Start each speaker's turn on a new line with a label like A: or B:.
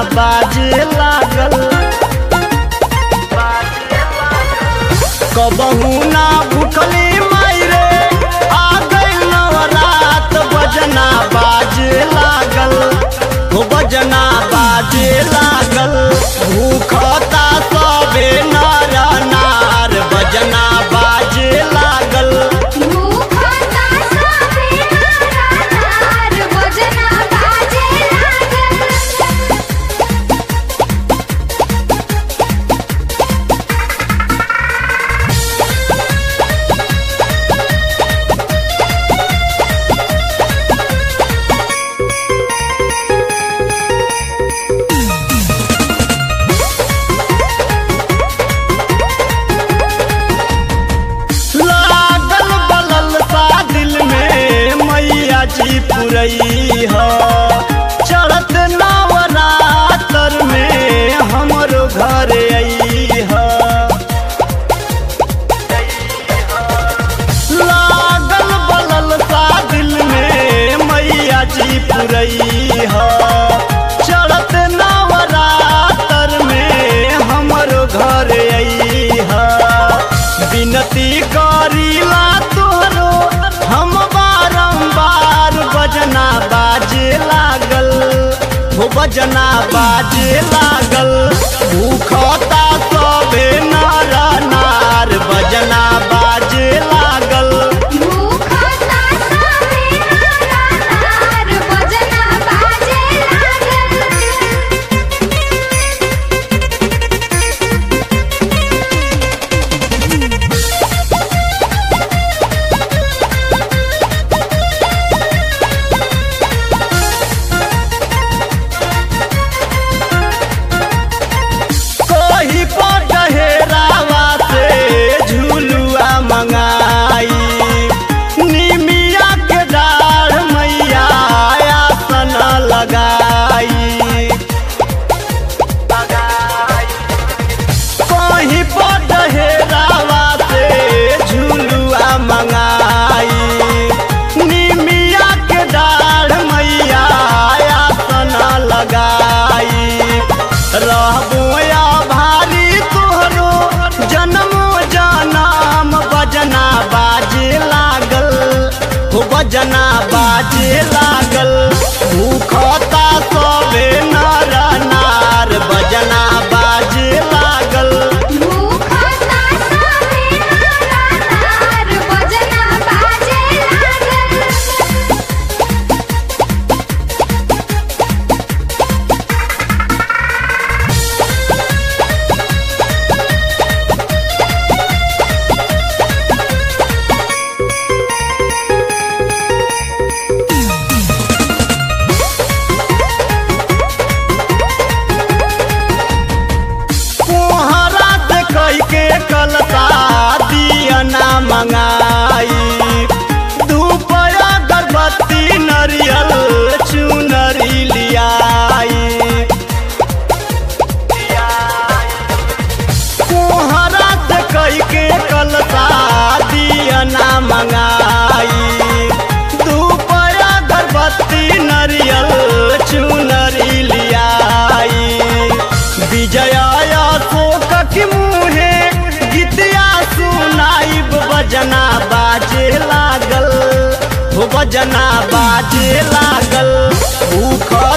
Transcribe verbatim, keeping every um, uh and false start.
A: बाजे लागल। कबहू ना भूखली माई रे आ गइल नवरात बजना बाजे लागल हो बजना बाजे लागल। भूखता सबे नर नार बजना बाजे लागल।
B: भूखता सबे नर नार बजना बाजे लागल।
A: लागल बलल सा दिल में मैया जी पुरई ह। चढ़त नवरातर में हमरो घर आई ह। लागल बलल सा दिल में मैया जी पुरई ह। चढ़त नवरातर में हमरो घर आई ह। विनती करीला तोहरो हम बारंबार बजना बाजे लागल हो बजना बाजे लागल। भूखता सबे नर नार बजना बाजे लागल।
B: भूखता सबे नर नार बजना बाजे लागल।
A: कोही पर डहेरावा से झुलुआ मंगाई। निमिया के डाढ़ मैया आसन लगाई। कोही पर डहेरावा से झुलुआ मंगाई। निमिया के डाढ़ मैया आसन लगाई। रहबो या भारी तोहरो जन्मो जनम बजना बाजे लागल हो बजना बाजे लागल। भूखता सबे नर नार बजना बाजे लागल।
B: भूखता सबे नर नार बजना बाजे लागल।
A: कोहरा से कई के कलता दियना मंगाई। धूप अगरबत्ती नरियल चुनरी लियाई। कोहरा से कई के कलता दियना मंगाई। धूप अगरबत्ती नरियल चुनरी लियाई। विजया अशोक के मुहे गीतिया सुनाइब बजना बाजे लागल हो बजना बाजे लागल। भूख